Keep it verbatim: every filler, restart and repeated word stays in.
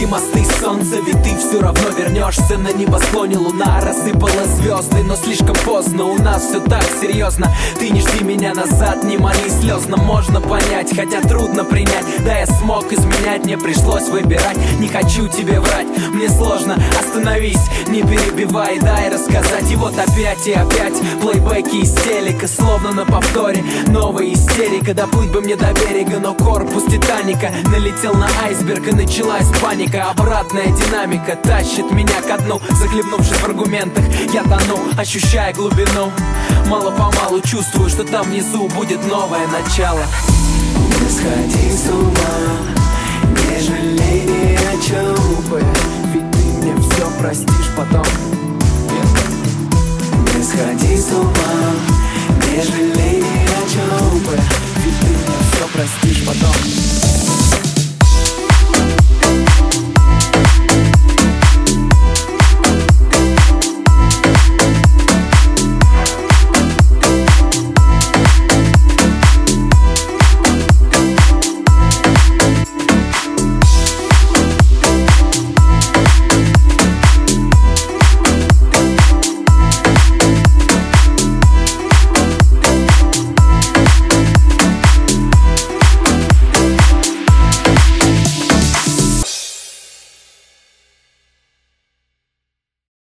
мосты солнца, ведь ты все равно вернешься. На небосклоне луна рассыпала звезды, но слишком поздно, у нас все так серьезно. Ты не жди меня назад, не моли слезно. Можно понять, хотя трудно принять. Да, я смог изменять, мне пришлось выбирать. Не хочу тебе врать, мне сложно. Остановись, не перебивай, дай рассказать. И вот опять и опять плейбеки из телека, словно на повторе новая истерика. Доплыть бы мне до берега, но корпус Титаника налетел на айсберг и началась паника. Обратная динамика тащит меня ко дну. Захлебнувшись в аргументах, я тону, ощущая глубину. Мало-помалу чувствую, что там внизу будет новое начало. Не сходи с ума, не жалей ни о чем бы, ведь ты мне все простишь потом. Не сходи с ума, не жалей ни о чем бы, ведь ты мне все простишь потом.